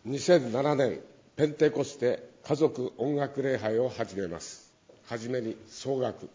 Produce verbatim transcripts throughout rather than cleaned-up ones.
にせんななねんペンテコステ家族音楽礼拝を始めます。はじめに総楽。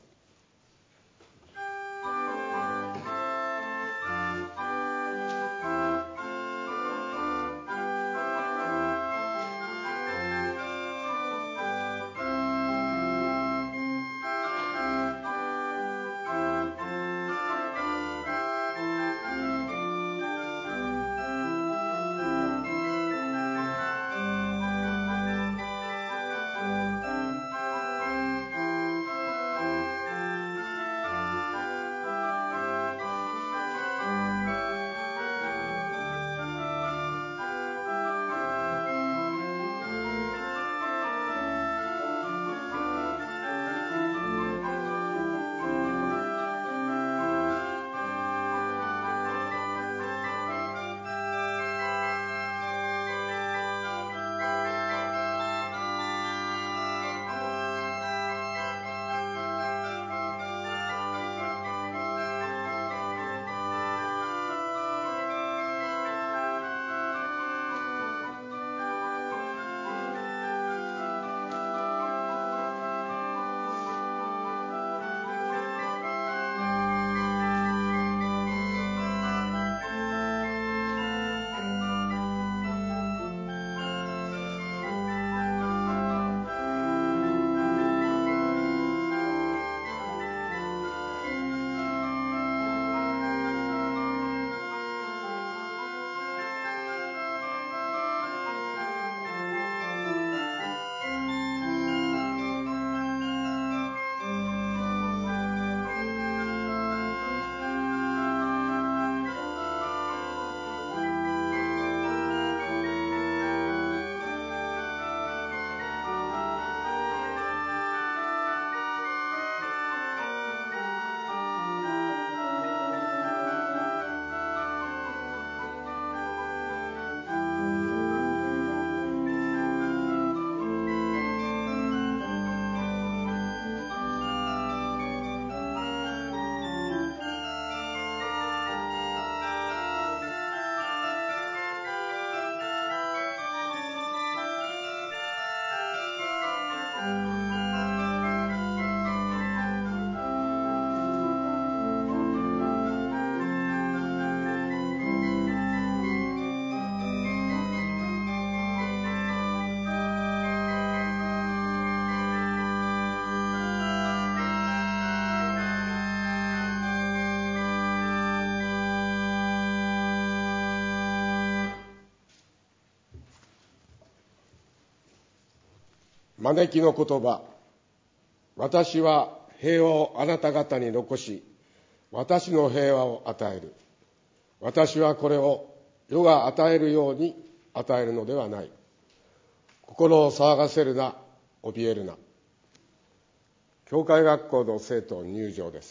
招きの言葉。私は平和をあなた方に残し、私の平和を与える。私はこれを世が与えるように与えるのではない。心を騒がせるな、怯えるな。教会学校の生徒入場です。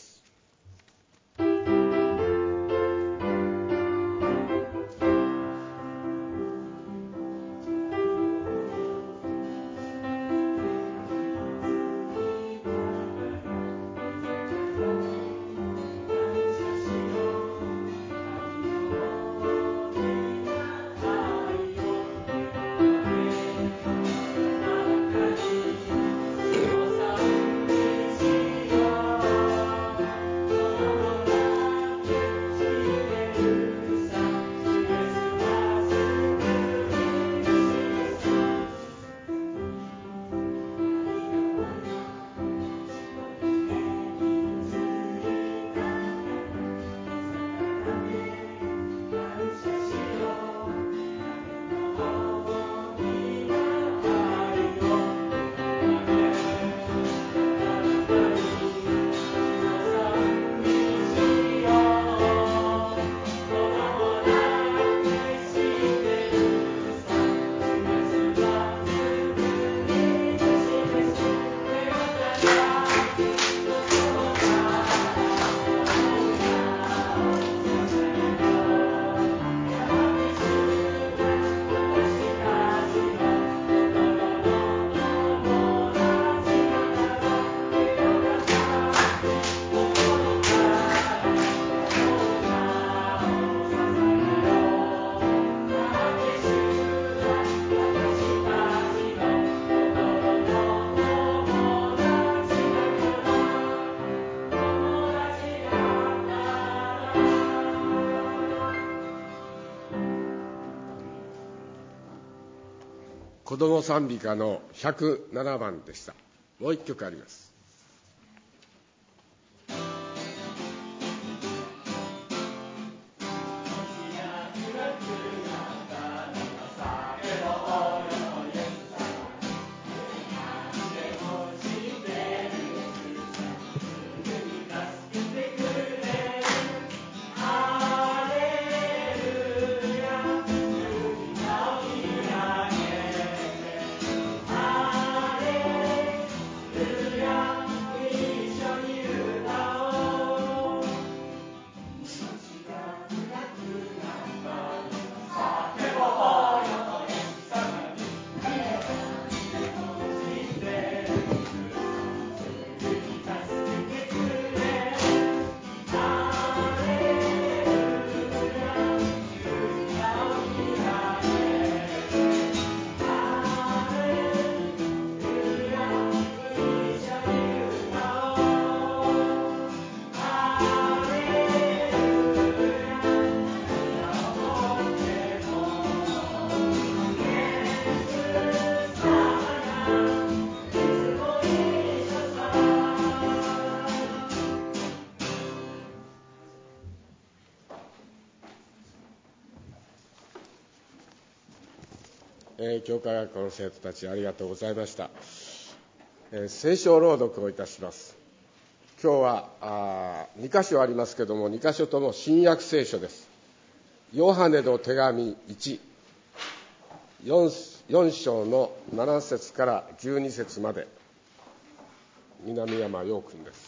子ども賛美歌のひゃくななばんでした。もう一曲あります。えー、教会学校の生徒たちありがとうございました。えー、聖書朗読をいたします。今日はあに箇所ありますけれども、に箇所とも新約聖書です。ヨハネの手紙いち、よん, よん章のなな節からじゅうに節まで、南山陽君です。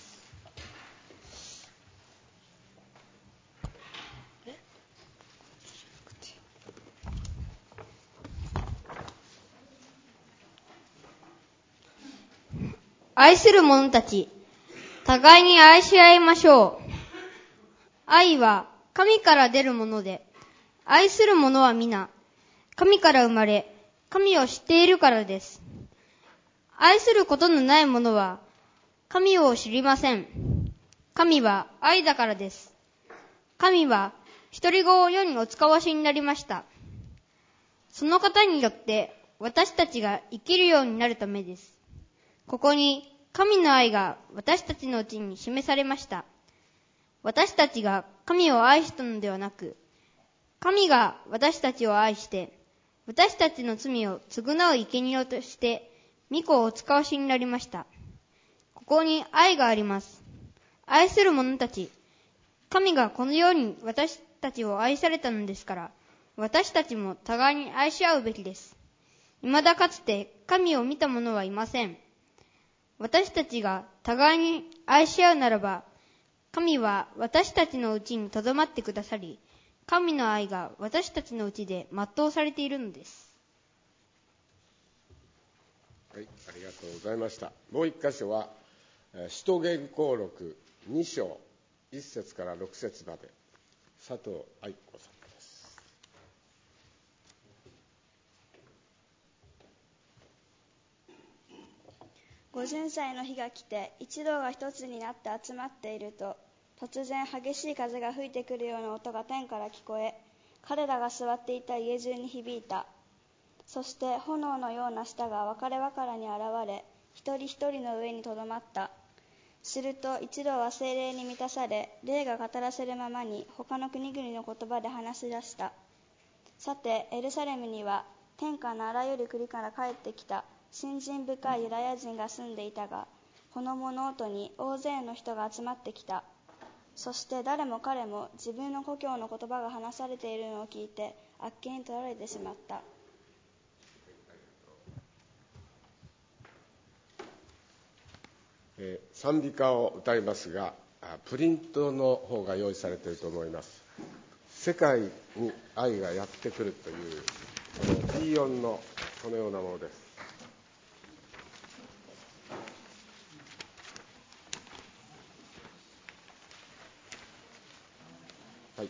愛する者たち、互いに愛し合いましょう。愛は神から出るもので、愛する者は皆、神から生まれ、神を知っているからです。愛することのない者は、神を知りません。神は愛だからです。神は一人子を世にお使わしになりました。その方によって私たちが生きるようになるためです。ここに神の愛が私たちのうちに示されました。私たちが神を愛したのではなく、神が私たちを愛して、私たちの罪を償う生贄として、御子をお使わしになりました。ここに愛があります。愛する者たち、神がこのように私たちを愛されたのですから、私たちも互いに愛し合うべきです。未だかつて神を見た者はいません。私たちが互いに愛し合うならば、神は私たちのうちにとどまってくださり、神の愛が私たちのうちで全うされているのです。 はい、ありがとうございました。もう一箇所は、使徒言行録に章いち節からろく節まで、佐藤愛子さん。 ご巡祭の日が来て、一同が一つになって集まっていると、突然激しい風が吹いてくるような音が天から聞こえ、彼らが座っていた家中に響いた。そして炎のような舌が分かれ分かれに現れ、一人一人の上にとどまった。すると一同は聖霊に満たされ、霊が語らせるままに他の国々の言葉で話し出した。さてエルサレムには天下のあらゆる国から帰ってきた信心深いユダヤ人が住んでいたが、この物音に大勢の人が集まってきた。そして誰も彼も自分の故郷の言葉が話されているのを聞いて、あっけに取られてしまった。 えー、賛美歌を歌いますが、プリントの方が用意されていると思います。世界に愛がやってくるというこの ビーよん のこのようなものです。はい、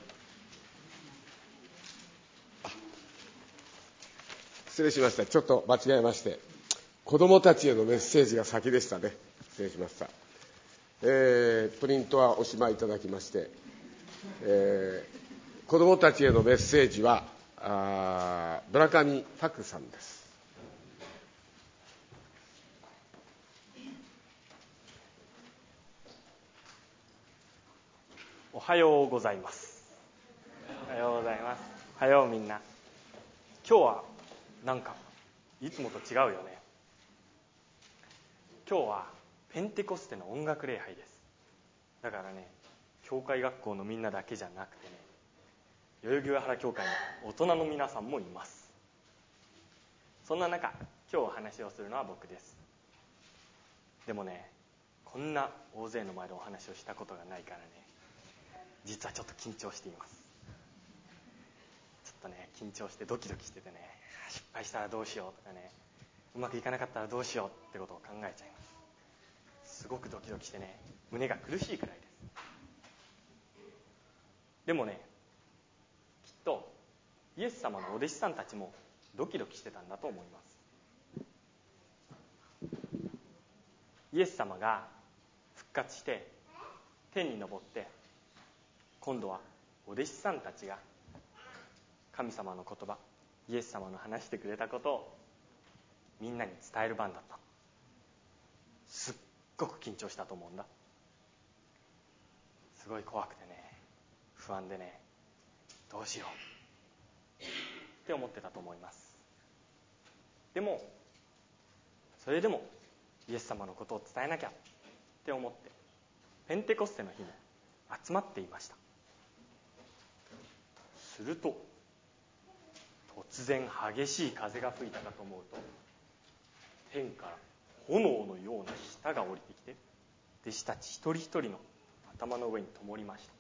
失礼しました。ちょっと間違えまして、子どもたちへのメッセージが先でしたね。失礼しました。えー、プリントはおしまいいただきまして、えー、子どもたちへのメッセージはあ村上拓さんです。 はようございます。おはようございます。おはようみんな。今日はなんかいつもと違うよね。今日はペンテコステの音楽礼拝です。だからね、教会学校のみんなだけじゃなくてね、代々木上原教会の大人の皆さんもいます。そんな中、今日お話をするのは僕です。でもね、こんな大勢の前でお話をしたことがないからね、実はちょっと緊張しています。ちょっとね、緊張してドキドキしててね、失敗したらどうしようとかね、うまくいかなかったらどうしようってことを考えちゃいます。すごくドキドキしてね、胸が苦しいくらいです。でもね、きっとイエス様のお弟子さんたちもドキドキしてたんだと思います。イエス様が復活して天に昇って、今度はお弟子さんたちが神様の言葉、イエス様の話してくれたことをみんなに伝える番だった。すっごく緊張したと思うんだ。すごい怖くてね、不安でね、どうしようって思ってたと思います。でもそれでもイエス様のことを伝えなきゃって思って、ペンテコステの日に集まっていました。すると突然激しい風が吹いたかと思うと、天から炎のような舌が降りてきて、弟子たち一人一人の頭の上に灯りました。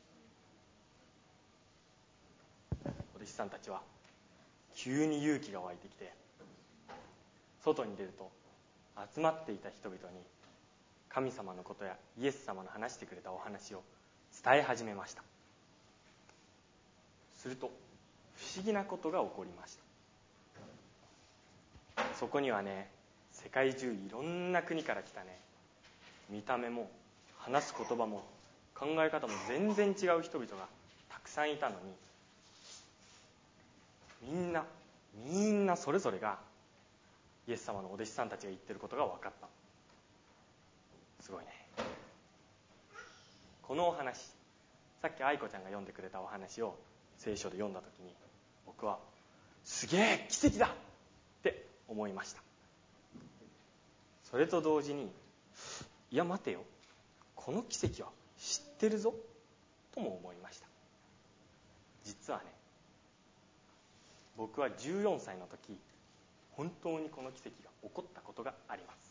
お弟子さんたちは急に勇気が湧いてきて、外に出ると集まっていた人々に神様のことやイエス様の話してくれたお話を伝え始めました。すると不思議なことが起こりました。そこにはね、世界中いろんな国から来たね、見た目も話す言葉も考え方も全然違う人々がたくさんいたのに、みんなみんなそれぞれがイエス様のお弟子さんたちが言ってることが分かった。すごいね。このお話、さっき愛子ちゃんが読んでくれたお話を聖書で読んだときに、僕はすげえ奇跡だって思いました。それと同時に、いや待てよ、この奇跡は知ってるぞとも思いました。実はね、僕はじゅうよんさいの時、本当にこの奇跡が起こったことがあります。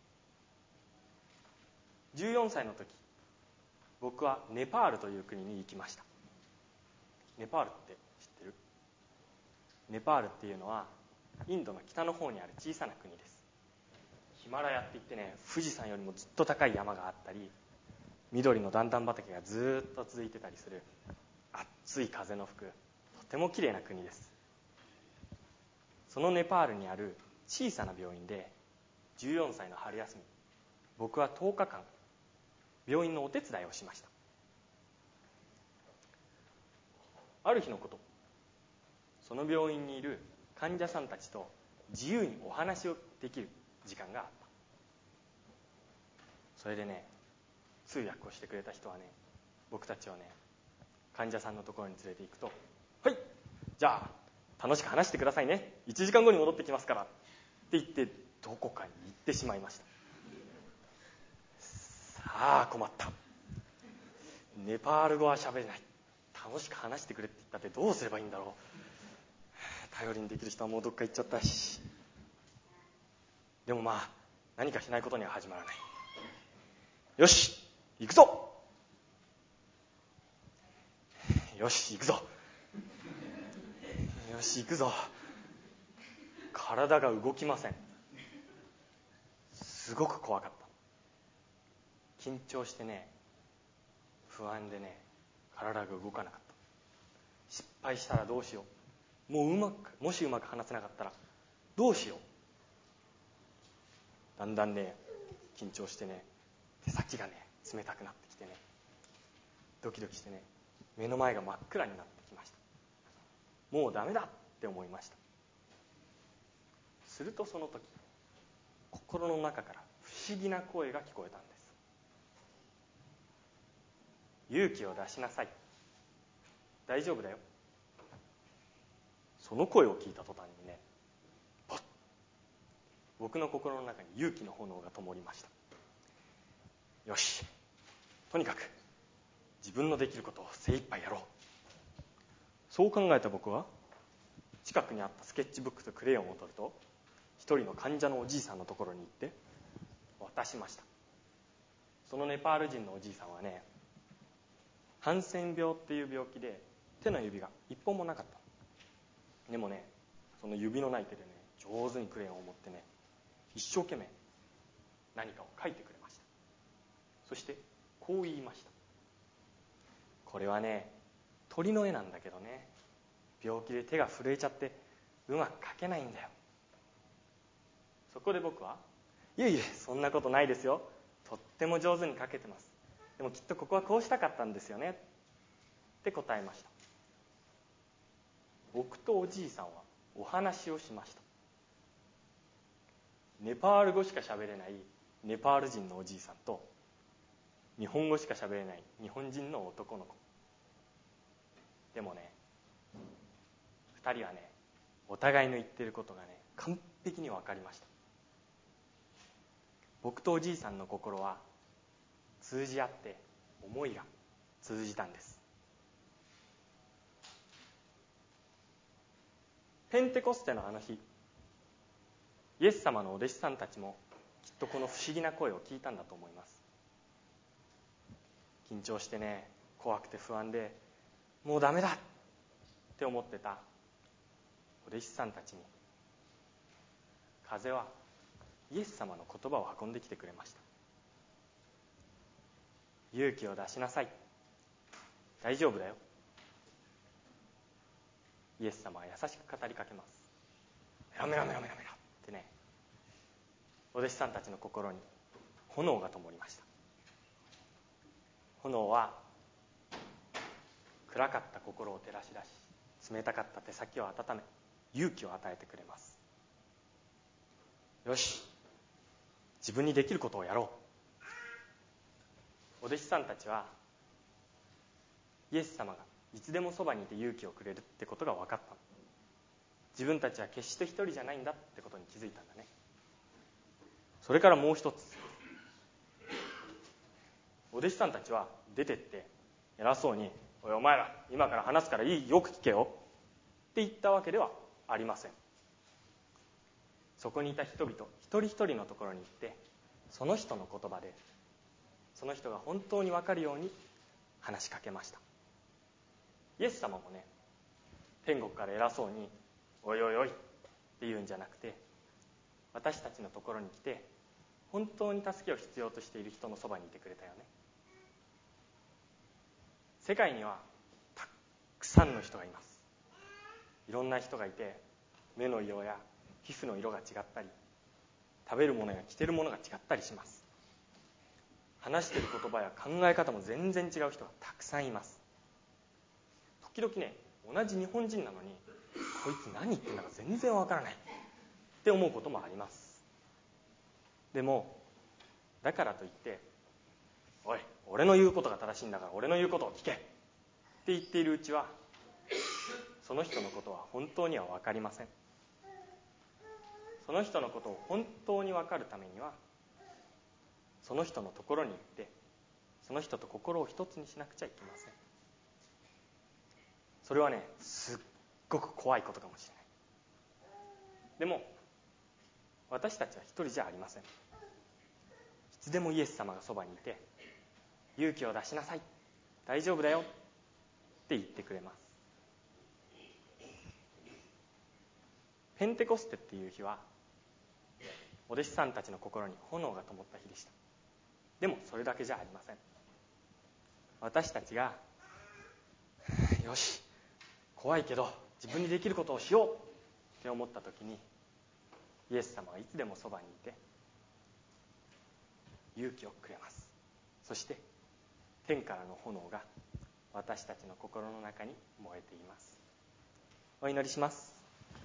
じゅうよんさいの時、僕はネパールという国に行きました。ネパールって知ってる？ネパールっていうのはインドの北の方にある小さな国です。ヒマラヤって言ってね、富士山よりもずっと高い山があったり、緑の段々畑がずっと続いてたりする、暑い風の吹くとても綺麗な国です。そのネパールにある小さな病院でじゅうよんさいの春休み、僕はとおかかん病院のお手伝いをしました。ある日のこと、その病院にいる患者さんたちと自由にお話をできる時間があった。それでね、通訳をしてくれた人はね、僕たちをね、患者さんのところに連れて行くと、はい、じゃあ楽しく話してくださいね、いちじかんごに戻ってきますからって言ってどこかに行ってしまいました。さあ困った。ネパール語は喋れない。楽しく話してくれって言ったってどうすればいいんだろう。頼りにできる人はもうどっか行っちゃったし。でもまあ何かしないことには始まらない。よし行くぞ、よし行くぞ、よし行くぞ。体が動きません。すごく怖かった。緊張してね、不安でね、体が動かなかった。失敗したらどうしよう、もううまくもしうまく話せなかったらどうしよう。だんだんね、緊張してね、手先がね冷たくなってきてね、ドキドキしてね、目の前が真っ暗になってきました。もうダメだって思いました。するとその時、心の中から不思議な声が聞こえたんです。 勇気を出しなさい。大丈夫だよ。その声を聞いた途端にね、パッ、僕の心の中に勇気の炎が灯りました。よし、とにかく自分のできることを精一杯やろう。そう考えた僕は、近くにあったスケッチブックとクレヨンを取ると、一人の患者のおじいさんのところに行って渡しました。そのネパール人のおじいさんはね、ハンセン病っていう病気で手の指が一本もなかった。でもね、その指のない手でね、上手にクレヨンを持ってね、一生懸命何かを書いてくれました。そしてこう言いました。これはね、鳥の絵なんだけどね、病気で手が震えちゃってうまく描けないんだよ。そこで僕は、いえいえ、そんなことないですよ。とっても上手に描けてます。でもきっとここはこうしたかったんですよねって答えました。僕とおじいさんはお話をしました。ネパール語しか喋れないネパール人のおじいさんと、日本語しか喋れない日本人の男の子。でもね、二人はね、お互いの言ってることがね、完璧に分かりました。僕とおじいさんの心は通じ合って思いが通じたんです。ペンテコステのあの日、イエス様のお弟子さんたちもきっとこの不思議な声を聞いたんだと思います。緊張してね、怖くて不安で、もうダメだって思ってたお弟子さんたちに、風はイエス様の言葉を運んできてくれました。勇気を出しなさい。大丈夫だよ。イエス様は優しく語りかけます。メラメラメラメラメラってね、お弟子さんたちの心に炎が灯りました。炎は暗かった心を照らし出し、冷たかった手先を温め、勇気を与えてくれます。よし、自分にできることをやろう。お弟子さんたちはイエス様がいつでもそばにいて勇気をくれるってことが分かった。自分たちは決して一人じゃないんだってことに気づいたんだね。それからもう一つ、お弟子さんたちは出てって偉そうに、おいお前ら今から話すからいい、よく聞けよって言ったわけではありません。そこにいた人々一人一人のところに行って、その人の言葉でその人が本当に分かるように話しかけました。イエス様もね、天国から偉そうにおいおいおいって言うんじゃなくて、私たちのところに来て本当に助けを必要としている人のそばにいてくれたよね。世界にはたくさんの人がいます。いろんな人がいて、目の色や皮膚の色が違ったり、食べるものや着てるものが違ったりします。話している言葉や考え方も全然違う人がたくさんいます。時々ね、同じ日本人なのにこいつ何言ってんだか全然わからないって思うこともあります。でもだからといって、おい俺の言うことが正しいんだから俺の言うことを聞けって言っているうちは、その人のことは本当には分かりません。その人のことを本当に分かるためには、その人のところに行ってその人と心を一つにしなくちゃいけません。それはね、すっごく怖いことかもしれない。でも私たちは一人じゃありません。いつでもイエス様がそばにいて、勇気を出しなさい、大丈夫だよって言ってくれます。ペンテコステっていう日はお弟子さんたちの心に炎が灯った日でした。でもそれだけじゃありません。私たちがよし、怖いけど自分にできることをしようって思った時に、イエス様はいつでもそばにいて勇気をくれます。そして天からの炎が私たちの心の中に燃えています。お祈りします。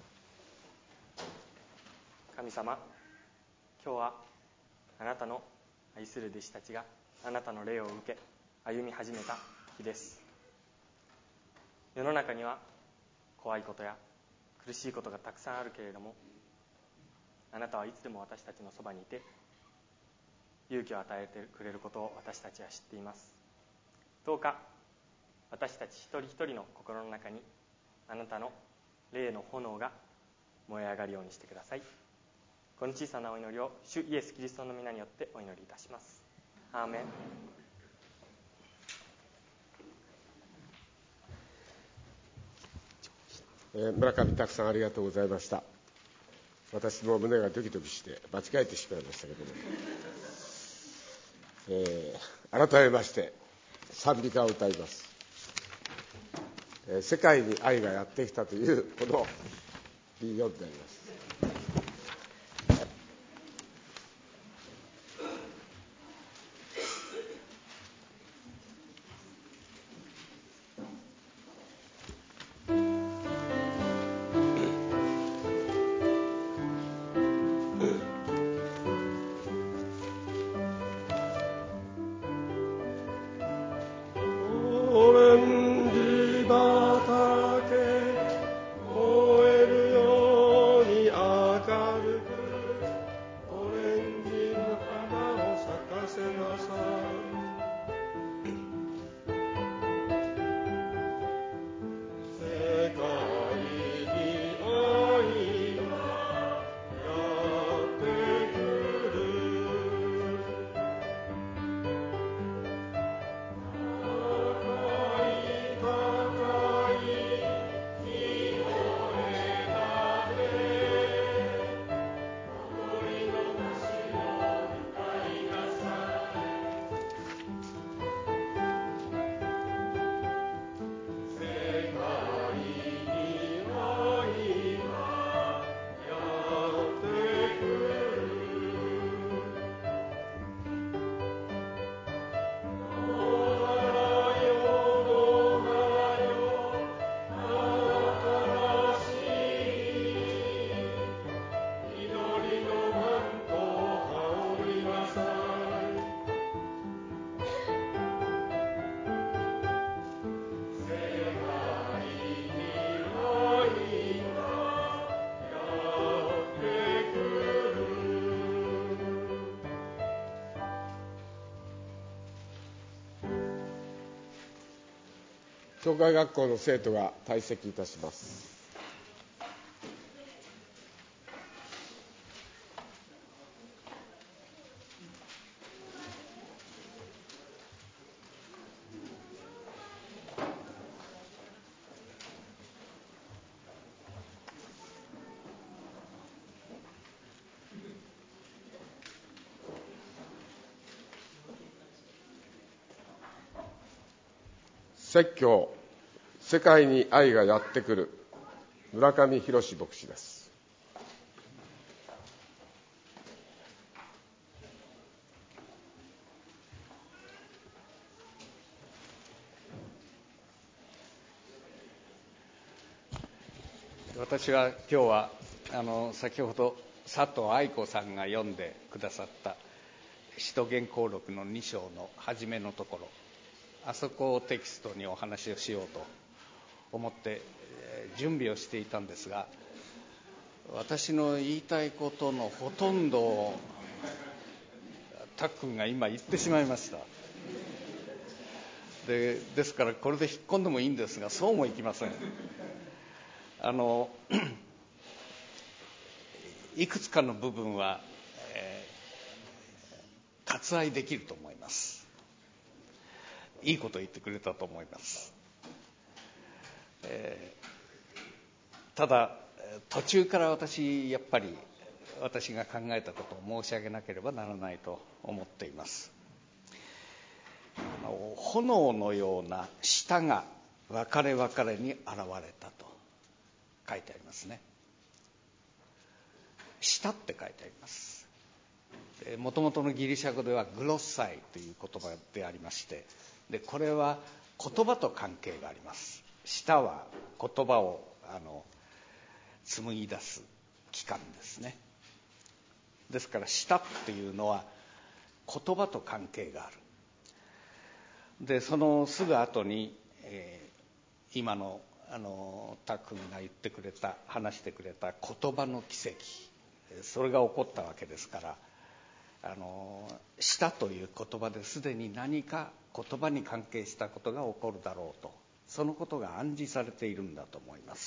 神様、今日はあなたの愛する弟子たちがあなたの霊を受け歩み始めた日です。世の中には怖いことや苦しいことがたくさんあるけれども、あなたはいつでも私たちのそばにいて勇気を与えてくれることを私たちは知っています。どうか私たち一人一人の心の中にあなたの霊の炎が燃え上がるようにしてください。この小さなお祈りを主イエス・キリストの皆によってお祈りいたします。アーメン。 えー、村上拓さんありがとうございました。私も胸がドキドキして間違えてしまいましたけども、えー、改めまして賛美歌を歌います。えー、世界に愛がやってきたというこの ビーよん であります。教会学校の生徒が退席いたします。説教、世界に愛がやってくる、村上博牧師です。 私は今日はあの先ほど佐藤愛子さんが読んでくださった使徒言行録のに章の初めのところ、あそこをテキストにお話をしようと思って準備をしていたんですが、私の言いたいことのほとんどをたっくんが今言ってしまいました。で、ですからこれで引っ込んでもいいんですが、そうもいきません。あのいくつかの部分は、えー、割愛できると思います。いいこと言ってくれたと思います。えー、ただ途中から私やっぱり私が考えたことを申し上げなければならないと思っています。あの炎のような舌が別れ別れに現れたと書いてありますね。舌って書いてあります。もともとのギリシャ語ではグロッサイという言葉でありまして、でこれは言葉と関係があります。舌は言葉をあの紡ぎ出す器官ですね。ですから舌っていうのは言葉と関係がある。 でそのすぐ後に、えー、今のあのタックンが言ってくれた話してくれた言葉の奇跡、それが起こったわけですから、あのしたという言葉ですでに何か言葉に関係したことが起こるだろうと、そのことが暗示されているんだと思います。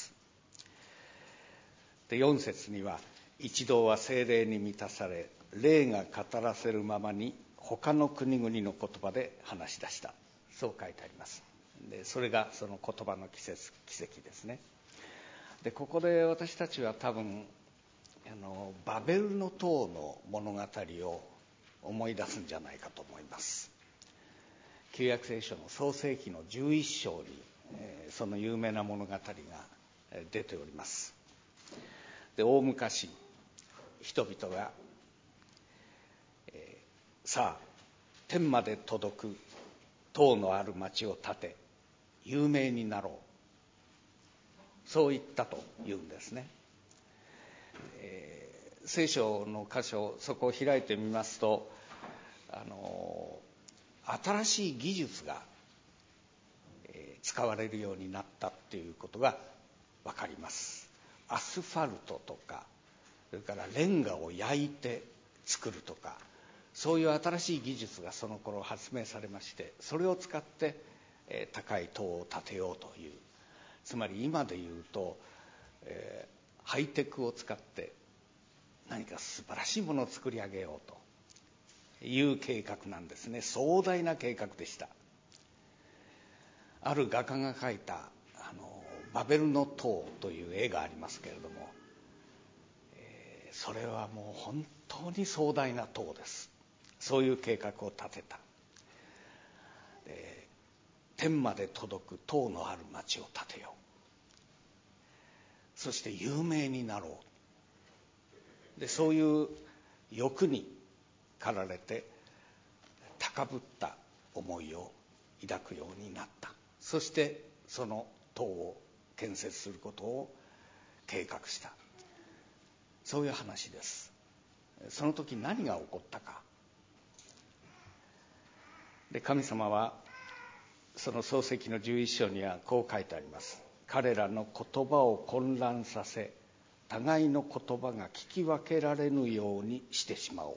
でよん節には、一同は聖霊に満たされ、霊が語らせるままに他の国々の言葉で話し出した、そう書いてあります。でそれがその言葉の奇跡、奇跡ですね。でここで私たちは多分あのバベルの塔の物語を思い出すんじゃないかと思います。旧約聖書の創世記のじゅういっ章に、えー、その有名な物語が出ております。で大昔、人々が、えー、さあ天まで届く塔のある町を建て有名になろう、そう言ったというんですね。えー、聖書の箇所、そこを開いてみますと、あの新しい技術が、えー、使われるようになったっていうことが分かります。アスファルトとか、それからレンガを焼いて作るとか、そういう新しい技術がその頃発明されまして、それを使って、えー、高い塔を建てようという、つまり今で言うと、えー、ハイテクを使って何か素晴らしいものを作り上げようという計画なんですね。壮大な計画でした。ある画家が描いたあのバベルの塔という絵がありますけれども、えー、それはもう本当に壮大な塔です。そういう計画を立てた。で天まで届く塔のある町を建てよう、そして有名になろう、でそういう欲に駆られて高ぶった思いを抱くようになった。そしてその塔を建設することを計画した、そういう話です。その時何が起こったか。で神様はその創世記のじゅういっ章にはこう書いてあります。彼らの言葉を混乱させ、互いの言葉が聞き分けられぬようにしてしまお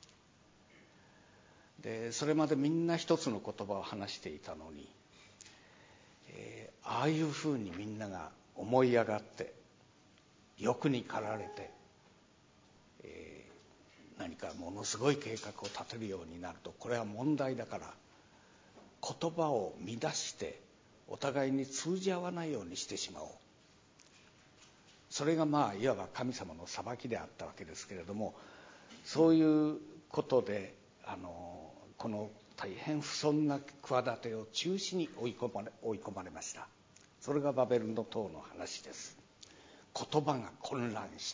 う。でそれまでみんな一つの言葉を話していたのに、えー、ああいうふうにみんなが思い上がって欲に駆られて、えー、何かものすごい計画を立てるようになると、これは問題だから言葉を乱してお互いに通じ合わないようにしてしまおう。それがまあいわば神様の裁きであったわけですけれども、そういうことであのこの大変不遜な企てを中止に追い込まれ、追い込まれました。それがバベルの塔の話です。言葉が混乱した。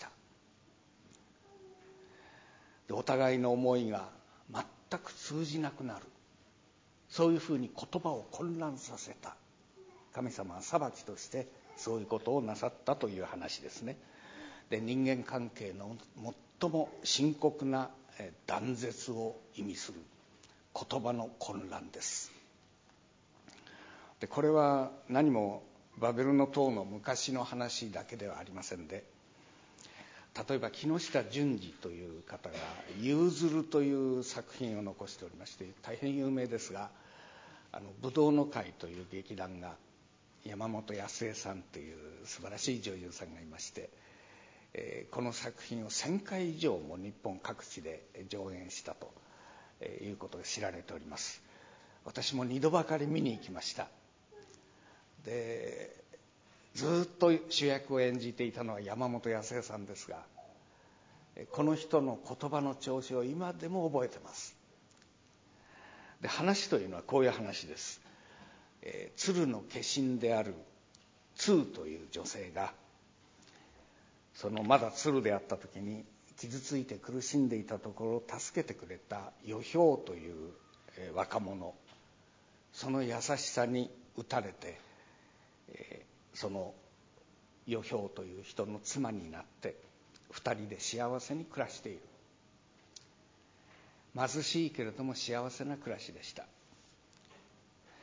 でお互いの思いが全く通じなくなる、そういうふうに言葉を混乱させた。神様は裁きとしてそういうことをなさったという話ですね。で人間関係の最も深刻な断絶を意味する言葉の混乱です。でこれは何もバベルの塔の昔の話だけではありませんで、例えば木下順二という方が夕鶴という作品を残しておりまして、大変有名ですが、あの武道の会という劇団が山本康恵さんという素晴らしい女優さんがいまして、えー、この作品をせんかい以上も日本各地で上演したということが知られております。私もにどばかり見に行きました。でずっと主役を演じていたのは山本康恵さんですが、この人の言葉の調子を今でも覚えてます。で話というのはこういう話です。えー、鶴の化身であるツーという女性が、そのまだ鶴であった時に傷ついて苦しんでいたところを助けてくれた余氷という、えー、若者、その優しさに打たれて、えーその余氷という人の妻になって二人で幸せに暮らしている。貧しいけれども幸せな暮らしでした。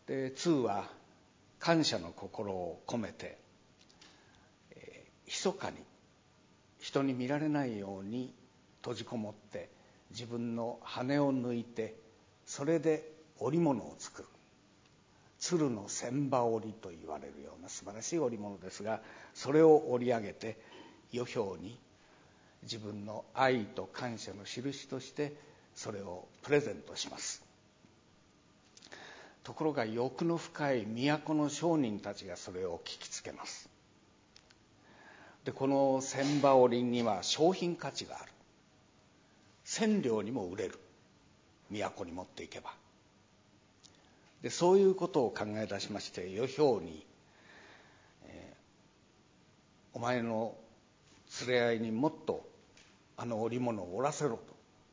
でツーは感謝の心を込めて、えー、密かに人に見られないように閉じこもって自分の羽を抜いて、それで織物を作る、鶴の千羽織と言われるような素晴らしい織物ですが、それを織り上げて予表に自分の愛と感謝の印としてそれをプレゼントします。ところが欲の深い都の商人たちがそれを聞きつけます。でこの千羽織には商品価値がある、千両にも売れる、都に持っていけば。でそういうことを考え出しまして、予表に、えー、お前の連れ合いにもっとあの織物を織らせろと、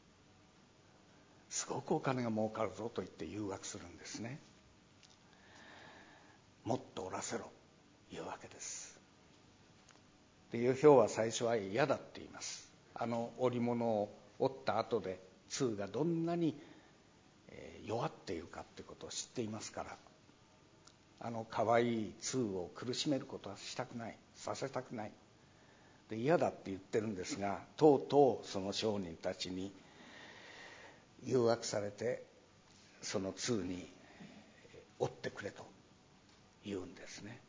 すごくお金が儲かるぞと言って誘惑するんですね。もっと織らせろというわけです。で予表は最初は嫌だって言います。あの織物を織った後でツーがどんなに弱っているかということを知っていますから、あの可愛いツーを苦しめることはしたくない、させたくないで嫌だって言ってるんですが、とうとうその商人たちに誘惑されてそのツーに追ってくれと言うんですね。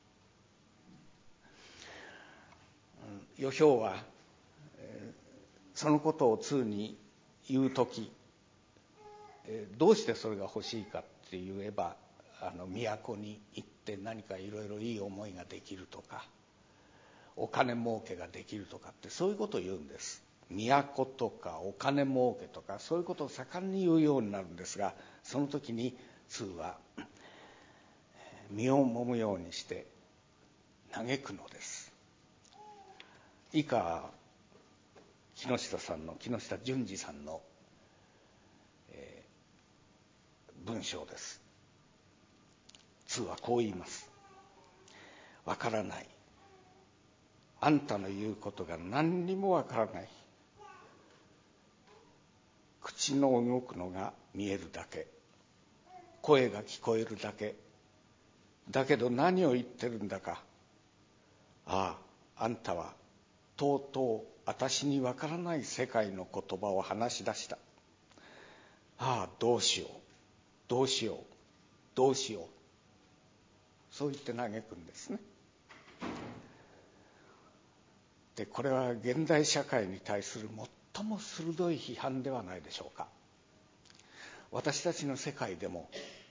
予表はそのことをツーに言うとき、どうしてそれが欲しいかって言えば、あの都に行って何かいろいろいい思いができるとか、お金儲けができるとかって、そういうことを言うんです。都とかお金儲けとかそういうことを盛んに言うようになるんですが、その時にツーは身をもむようにして嘆くのです。以下木下さんの木下淳二さんの、えー、文章です。ツーはこう言います。わからない、あんたの言うことが何にもわからない、口の動くのが見えるだけ、声が聞こえるだけだけど何を言ってるんだか。ああ、あんたはとうとう私にわからない世界の言葉を話し出した。ああ、どうしようどうしようどうしよう、そう言って嘆くんですね。でこれは現代社会に対する最も鋭い批判ではないでしょうか。私たちの世界でも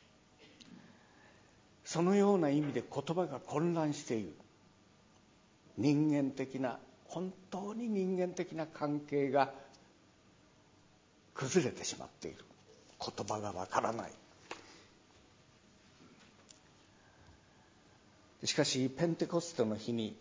そのような意味で言葉が混乱している。人間的な、本当に人間的な関係が崩れてしまっている。言葉がわからない。しかしペンテコステの日に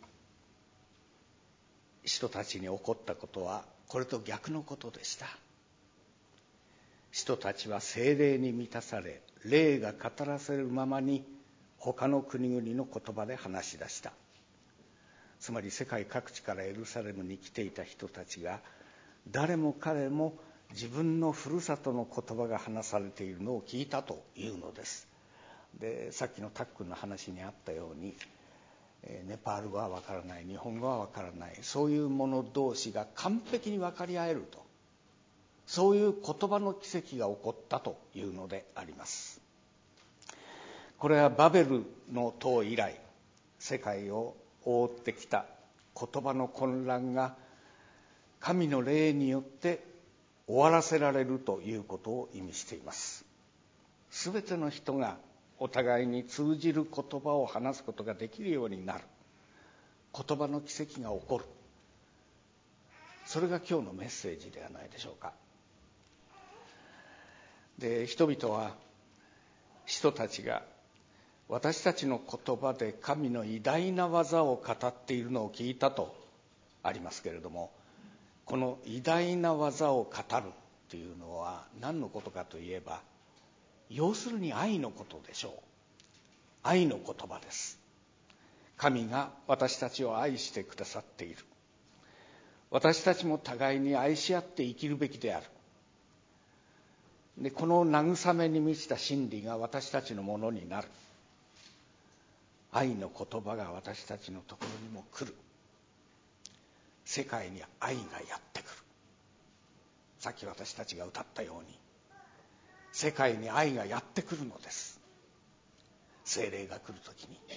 人たちに起こったことはこれと逆のことでした。人たちは聖霊に満たされ、霊が語らせるままに他の国々の言葉で話し出した。つまり世界各地からエルサレムに来ていた人たちが誰も彼も自分のふるさとの言葉が話されているのを聞いたというのです。でさっきのタックンの話にあったように、ネパール語は分からない、日本語は分からない、そういう者同士が完璧に分かり合えると、そういう言葉の奇跡が起こったというのであります。これはバベルの塔以来世界を覆ってきた言葉の混乱が神の霊によって終わらせられるということを意味しています。すべての人がお互いに通じる言葉を話すことができるようになる。言葉の奇跡が起こる。それが今日のメッセージではないでしょうか。で、人々は、人たちが私たちの言葉で神の偉大な技を語っているのを聞いたとありますけれども、この偉大な技を語るというのは何のことかといえば、要するに愛のことでしょう。愛の言葉です。神が私たちを愛してくださっている。私たちも互いに愛し合って生きるべきである。 でこの慰めに満ちた真理が私たちのものになる。愛の言葉が私たちのところにも来る。世界に愛がやってくる。さっき私たちが歌ったように世界に愛がやってくるのです。聖霊が来るときに。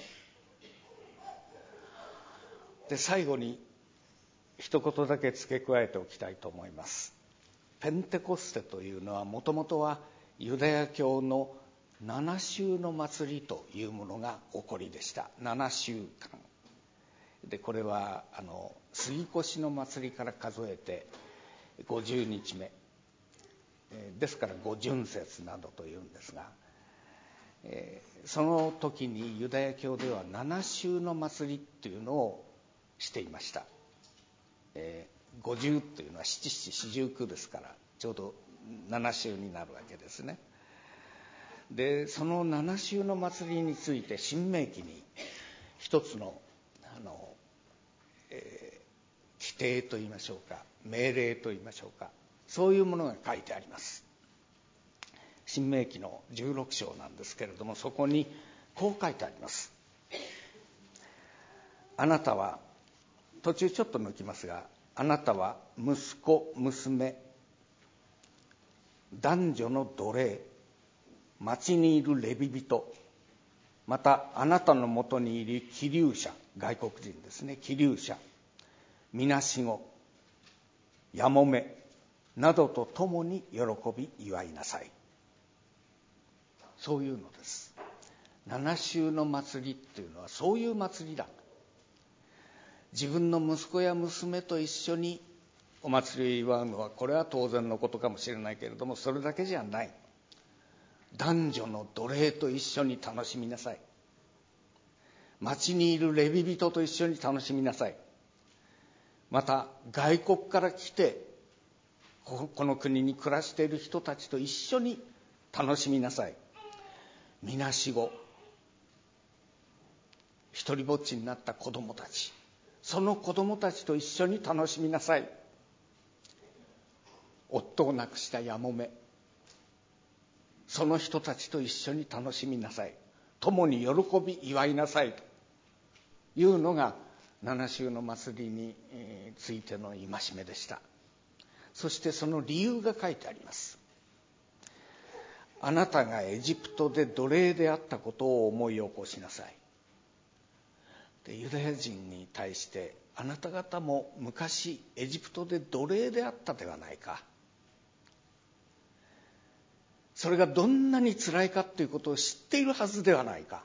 で最後に一言だけ付け加えておきたいと思います。ペンテコステというのはもともとはユダヤ教の七週の祭りというものが起こりでした。七週間で、これはあの杉越の祭りから数えてごじゅうにちめですから五旬節などというんですが、えー、その時にユダヤ教では七週の祭りっていうのをしていました。えー、五十というのは七七四十九ですからちょうど七週になるわけですね。でその七週の祭りについて新明記に一つのあの、えー、規定といいましょうか、命令といいましょうか、そういうものが書いてあります。新明記のじゅうろくしょうなんですけれども、そこにこう書いてあります。あなたは、途中ちょっと抜きますが、あなたは息子娘男女の奴隷、町にいるレビ人、またあなたのもとにいる寄留者、外国人ですね、寄留者、みなしご、やもめなどとともに喜び祝いなさい。そういうのです。七週の祭りっていうのはそういう祭りだ。自分の息子や娘と一緒にお祭りを祝うのはこれは当然のことかもしれないけれども、それだけじゃない。男女の奴隷と一緒に楽しみなさい。町にいるレビ人と一緒に楽しみなさい。また外国から来てこの国に暮らしている人たちと一緒に楽しみなさい。みなしご、一人ぼっちになった子供たち、その子供たちと一緒に楽しみなさい。夫を亡くしたやもめ、その人たちと一緒に楽しみなさい。共に喜び祝いなさいというのが七週の祭りについての戒めでした。そしてその理由が書いてあります。あなたがエジプトで奴隷であったことを思い起こしなさい。でユダヤ人に対して、あなた方も昔エジプトで奴隷であったではないか。それがどんなに辛いかということを知っているはずではないか。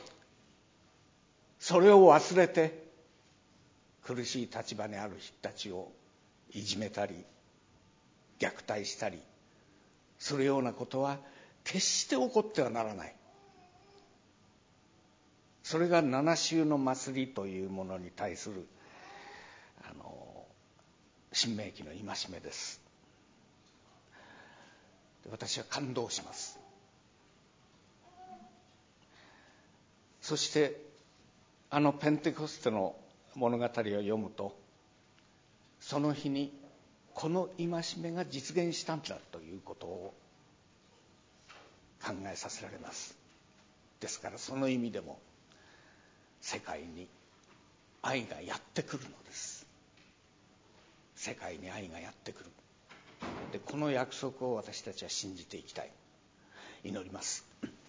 それを忘れて苦しい立場にある人たちをいじめたり虐待したりするようなことは決して起こってはならない。それが七週の祭りというものに対するあの新明記の戒めです。私は感動します。そしてあのペンテコステの物語を読むと、その日にこの戒めが実現したんだということを考えさせられます。ですからその意味でも世界に愛がやってくるのです。世界に愛がやってくる。でこの約束を私たちは信じていきたい。祈ります。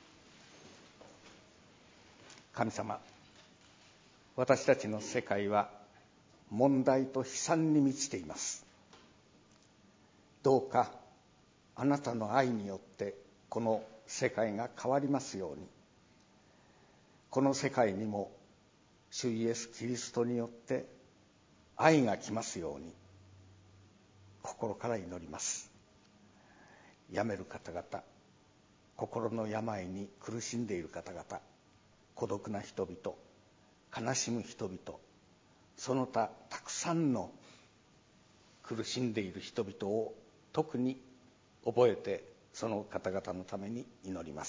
神様、私たちの世界は問題と悲惨に満ちています。どうかあなたの愛によってこの世界が変わりますように、この世界にも主イエス・キリストによって愛が来ますように心から祈ります。病める方々、心の病に苦しんでいる方々、孤独な人々、悲しむ人々、その他たくさんの苦しんでいる人々を特に覚えて、その方々のために祈ります。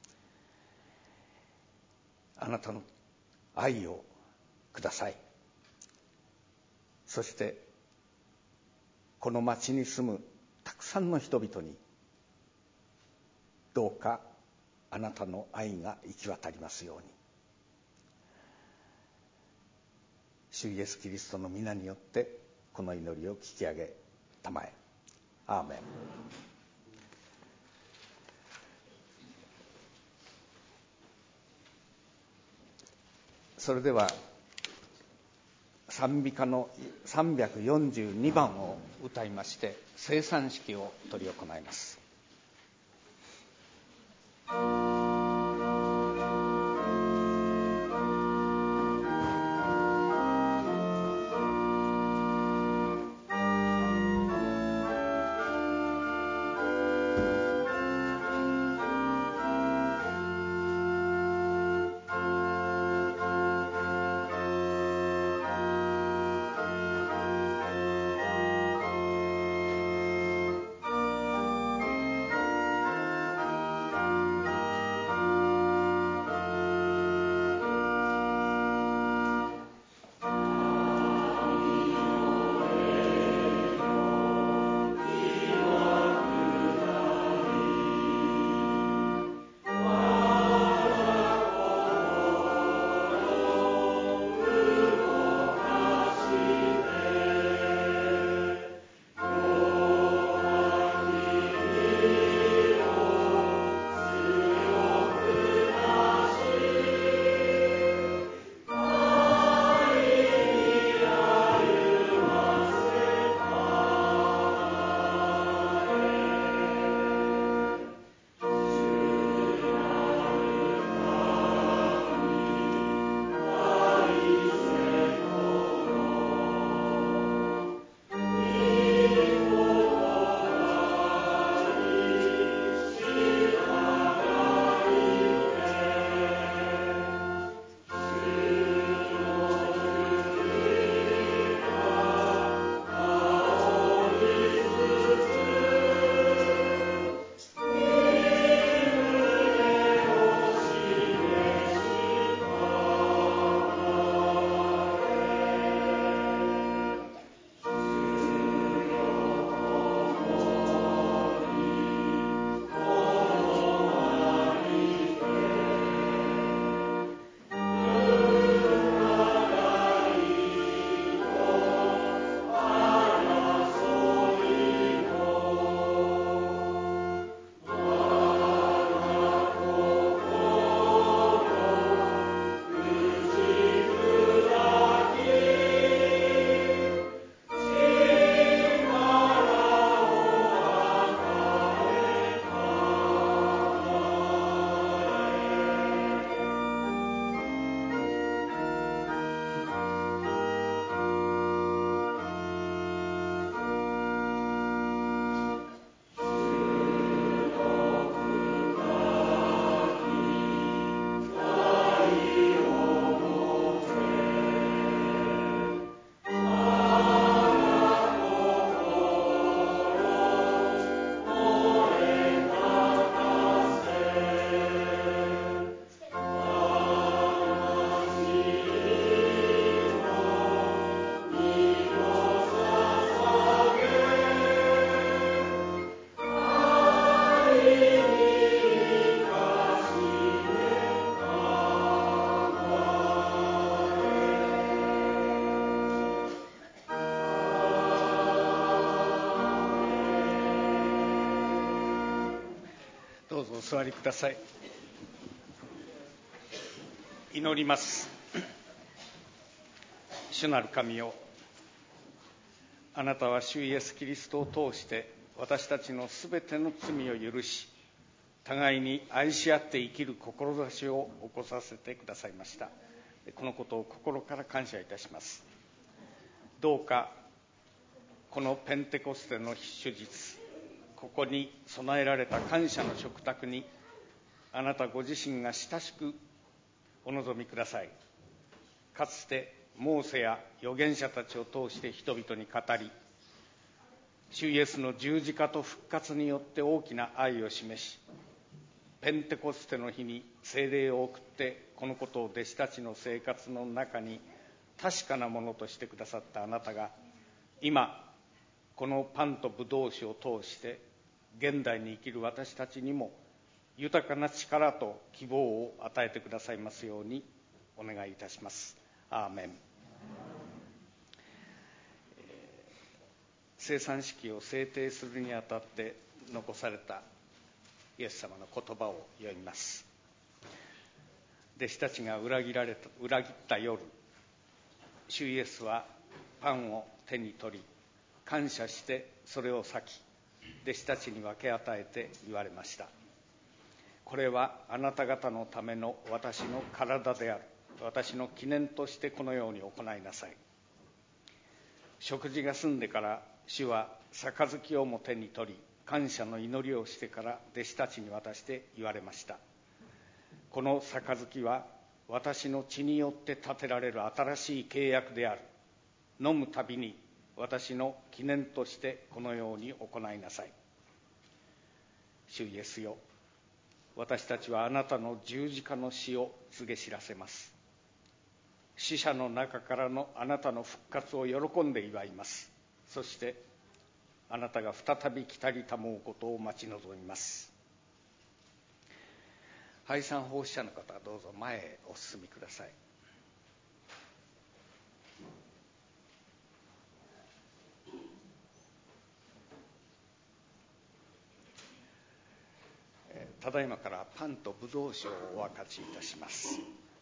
あなたの愛をください。そしてこの町に住むたくさんの人々にどうかあなたの愛が行き渡りますように。主イエスキリストの皆によってこの祈りを聞き上げたまえ。アーメン。それでは賛美歌のさんびゃくよんじゅうにばんを歌いまして聖餐式を執り行います。どうぞお座りください。祈ります。主なる神よ、あなたは主イエスキリストを通して私たちのすべての罪を許し、互いに愛し合って生きる志を起こさせてくださいました。このことを心から感謝いたします。どうかこのペンテコステの主日、ここに備えられた感謝の食卓にあなたご自身が親しくお望みください。かつてモーセや預言者たちを通して人々に語り、主イエスの十字架と復活によって大きな愛を示し、ペンテコステの日に聖霊を送ってこのことを弟子たちの生活の中に確かなものとしてくださったあなたが、今このパンとブドウ酒を通して現代に生きる私たちにも豊かな力と希望を与えてくださいますようにお願いいたします。アーメン。生産式を制定するにあたって残されたイエス様の言葉を読みます。弟子たちが裏切られた裏切った夜、主イエスはパンを手に取り、感謝してそれを裂き、弟子たちに分け与えて言われました。これはあなた方のための私の体である。私の記念としてこのように行いなさい。食事が済んでから主は杯をも手に取り、感謝の祈りをしてから弟子たちに渡して言われました。この杯は私の血によって立てられる新しい契約である。飲むたびに私の記念としてこのように行いなさい。主イエスよ、私たちはあなたの十字架の死を告げ知らせます。死者の中からのあなたの復活を喜んで祝います。そしてあなたが再び来たりたもうことを待ち望みます。拝賛奉仕者の方はどうぞ前へお進みください。ただいまからパンとブドウ酒をお分かちいたします。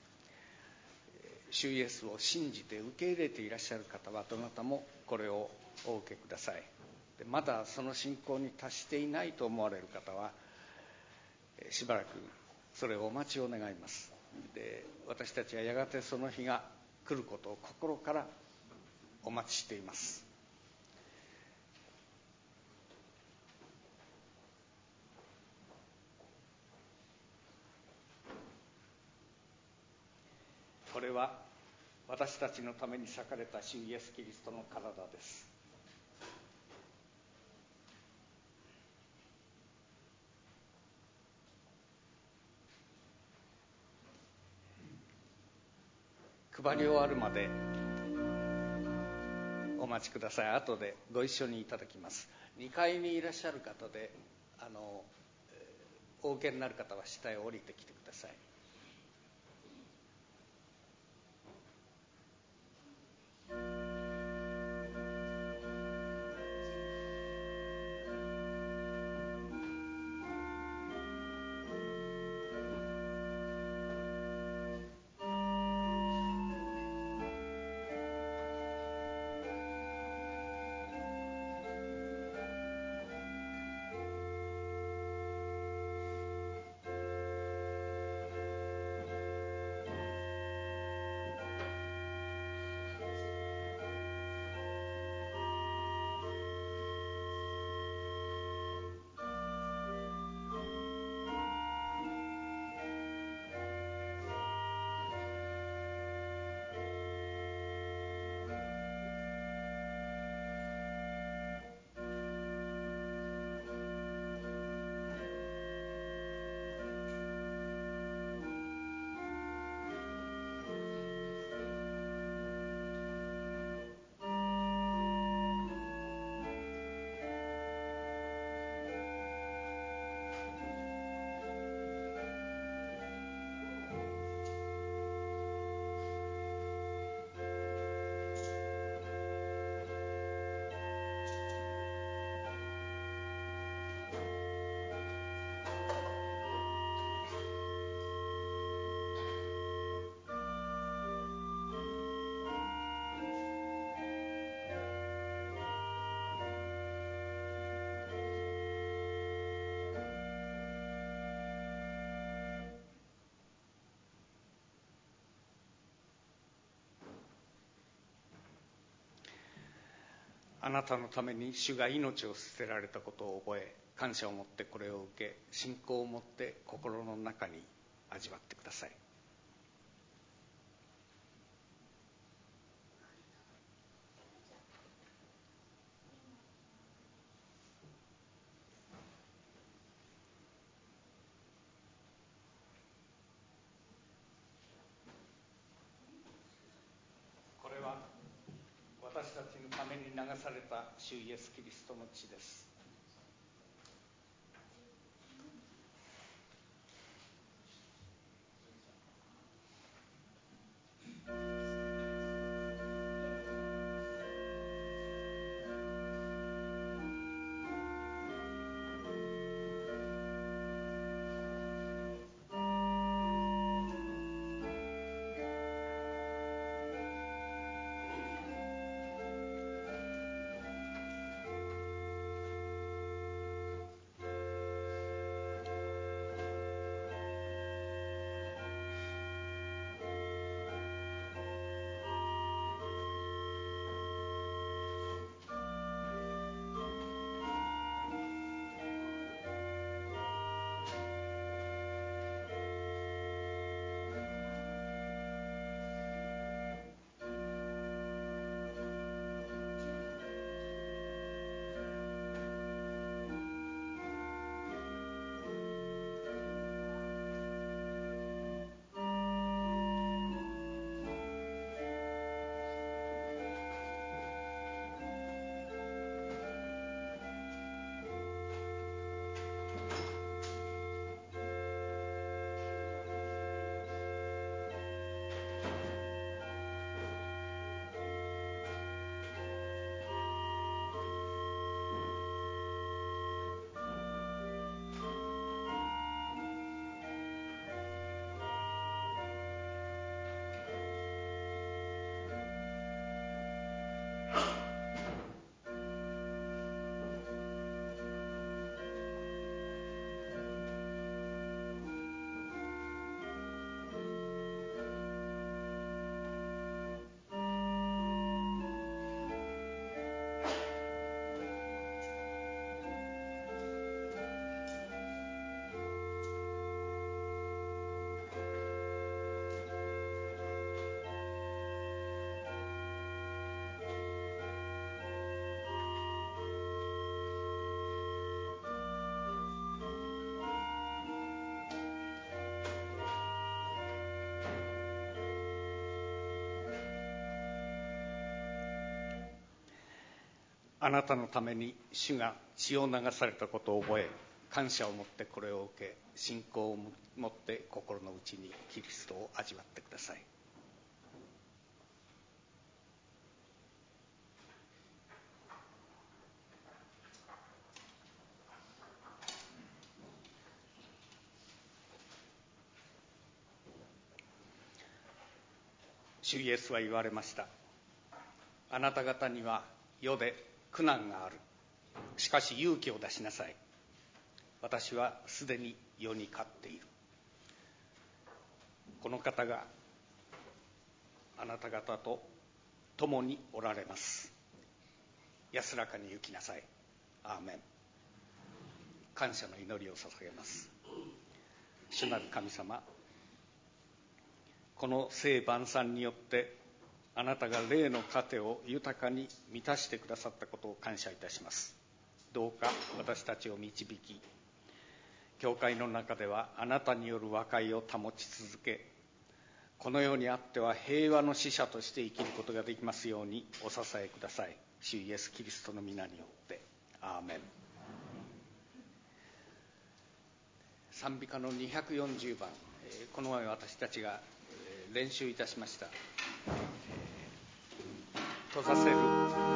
主イエスを信じて受け入れていらっしゃる方はどなたもこれをお受けください。まだその信仰に達していないと思われる方はしばらくそれをお待ちを願います。で、私たちはやがてその日が来ることを心からお待ちしています。これは私たちのために裂かれた主イエス・キリストの体です。配り終わるまでお待ちください。後でご一緒にいただきます。にかいにいらっしゃる方であのお受けになる方は下へ降りてきてください。あなたのために主が命を捨てられたことを覚え、感謝を持ってこれを受け、信仰を持って心の中に味わってください。これは私たちのために流された主イエス・キリストの血です。 あなたのために主が血を流されたことを覚え、感謝を持ってこれを受け、信仰を持って心の内にキリストを味わってください。主イエスは言われました。あなた方には世で苦難がある。しかし勇気を出しなさい。私はすでに世に勝っている。この方があなた方と共におられます。安らかに行きなさい。アーメン。感謝の祈りを捧げます。主なる神様、この聖晩餐によってあなたが霊の糧を豊かに満たしてくださったことを感謝いたします。どうか私たちを導き、教会の中ではあなたによる和解を保ち続け、この世にあっては平和の使者として生きることができますようにお支えください。主イエスキリストの皆によってアーメン。賛美歌のにひゃくよんじゅうばん、この前私たちが練習いたしました。閉ざせる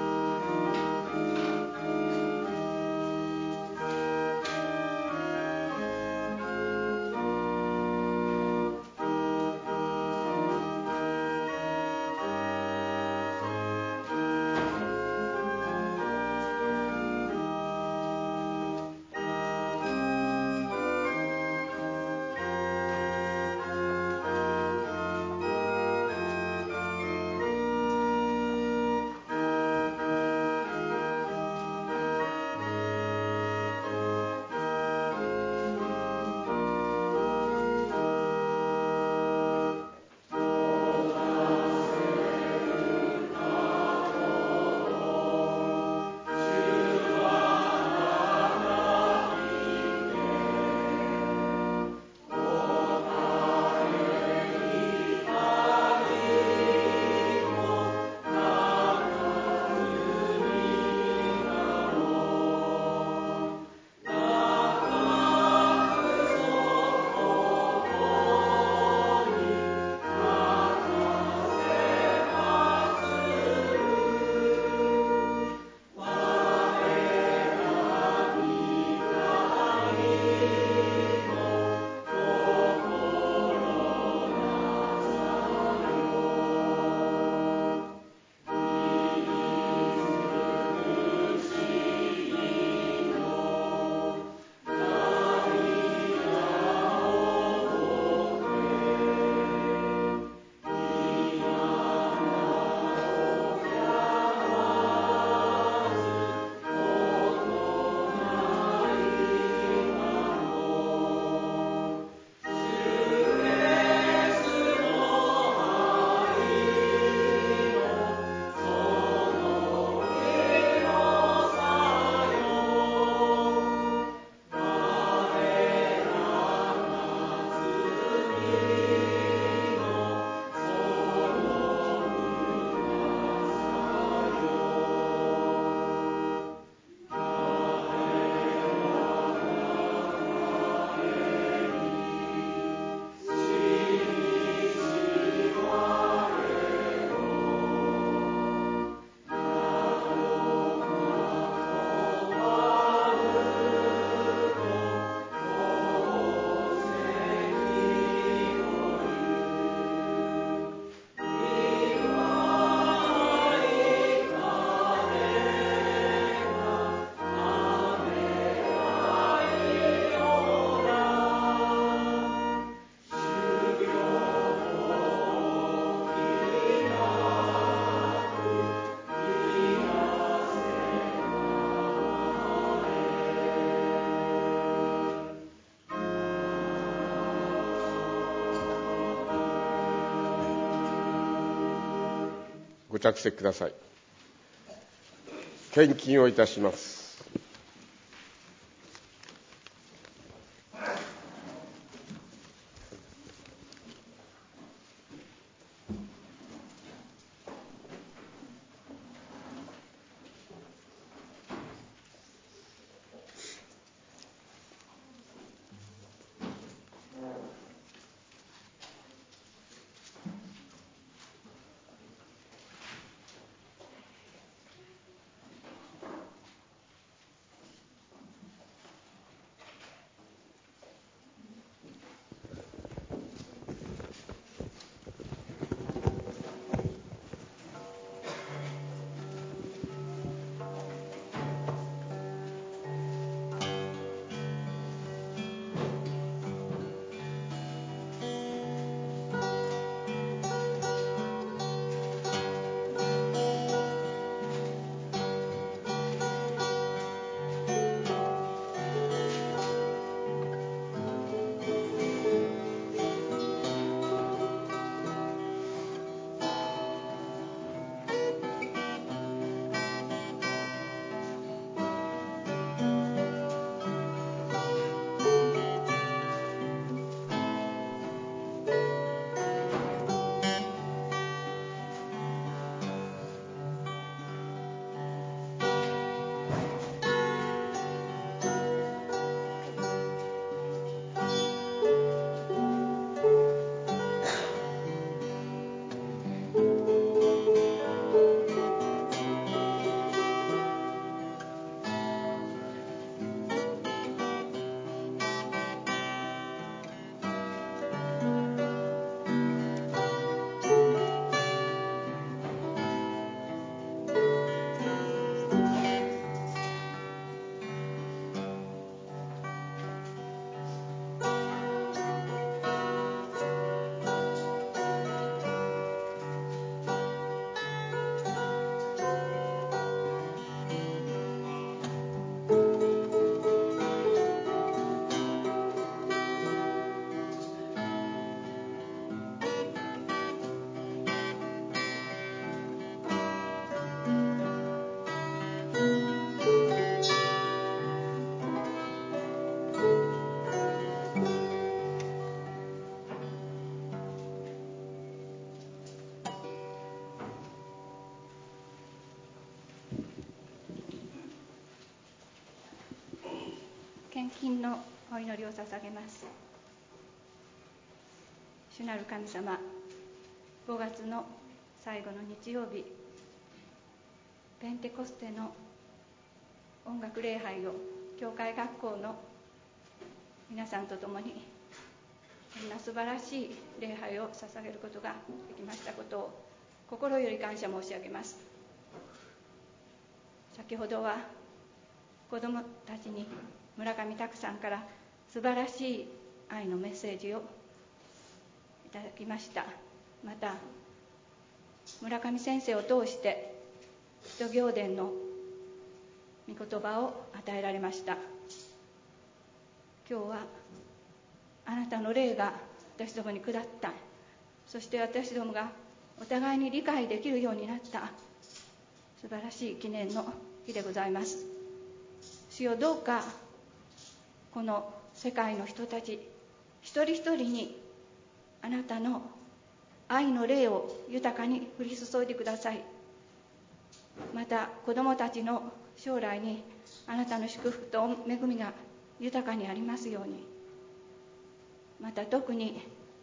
ご着席ください。献金をいたします。 献金のお祈りを捧げます。主なる神様、ごがつの最後の日曜日、ペンテコステの音楽礼拝を教会学校の皆さんと共にこんな素晴らしい礼拝を捧げることができましたことを心より感謝申し上げます。先ほどは子どもたちに村上拓さんから素晴らしい愛のメッセージをいただきました。また村上先生を通して使徒行伝の御言葉を与えられました。今日はあなたの霊が私どもに下った、そして私どもがお互いに理解できるようになった素晴らしい記念の日でございます。主よ、どうかこの世界の人たち一人一人にあなたの愛の霊を豊かに降り注いでください。また子どもたちの将来にあなたの祝福と恵みが豊かにありますように。また特に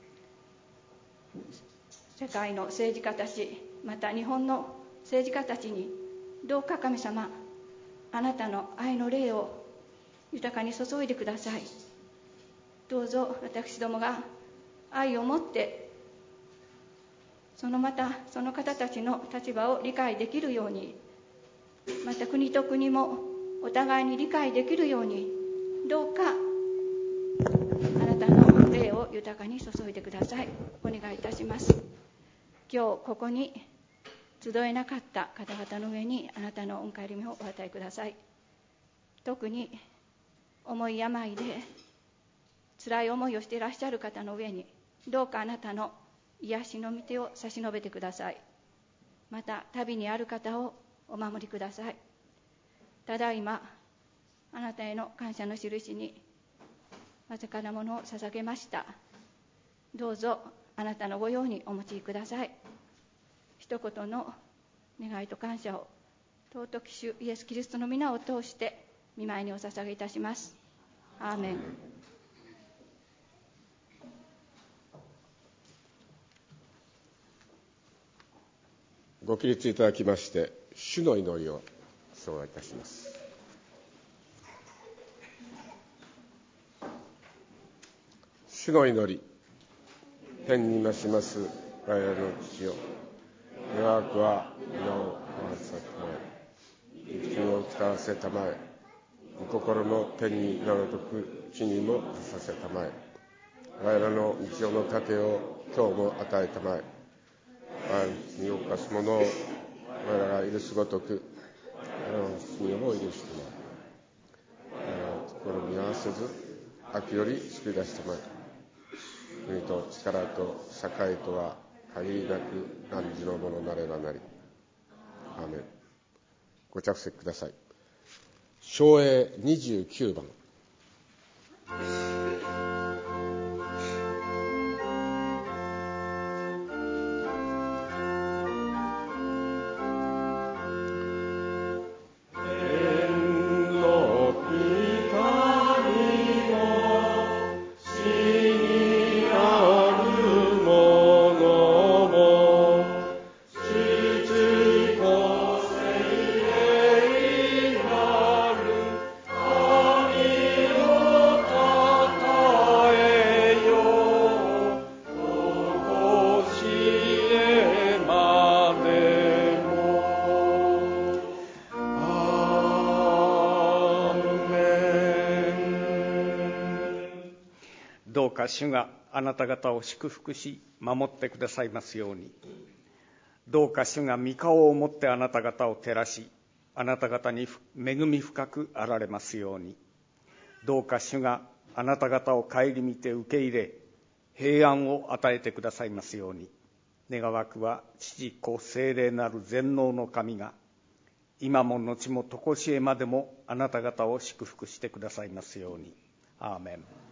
世界の政治家たち、また日本の政治家たちにどうか神様、あなたの愛の霊を豊かに注いでください。どうぞ私どもが愛を持ってそのまたその方たちの立場を理解できるように、また国と国もお互いに理解できるように、どうかあなたの霊を豊かに注いでください。お願いいたします。今日ここに集えなかった方々の上にあなたの御帰りをお与えください。特に重い病で辛い思いをしていらっしゃる方の上にどうかあなたの癒しの御手を差し伸べてください。また旅にある方をお守りください。ただいまあなたへの感謝の印にわずかなものを捧げました。どうぞあなたのご用にお持ちください。一言の願いと感謝を尊き主イエス・キリストの皆を通して御前にお捧げいたします。アーメン。 ご起立いただきまして主の祈りを唱和いたします。主の祈り。天に増します我らの父よ、願わくは皆を合わせたまえ、生きをきたわせたまえ、御心の天になるとく地にもさせたまえ、我らの日常の糧を今日も与えたまえ、我らに犯す者を我らが許すごとく我らの罪を許してまえ、我らを心に合わせず悪より救い出してまえ、国と力と栄とは限りなく汝のものなればなり。アーメン。ご着席ください。唱詠にじゅうきゅうばん。 どうか主があなた方を祝福し守ってくださいますように。どうか主が御顔をもってあなた方を照らし、あなた方に恵み深くあられますように。どうか主があなた方を顧みて受け入れ、平安を与えてくださいますように。願わくは父子聖霊なる全能の神が、今も後も常しえまでもあなた方を祝福してくださいますように。アーメン。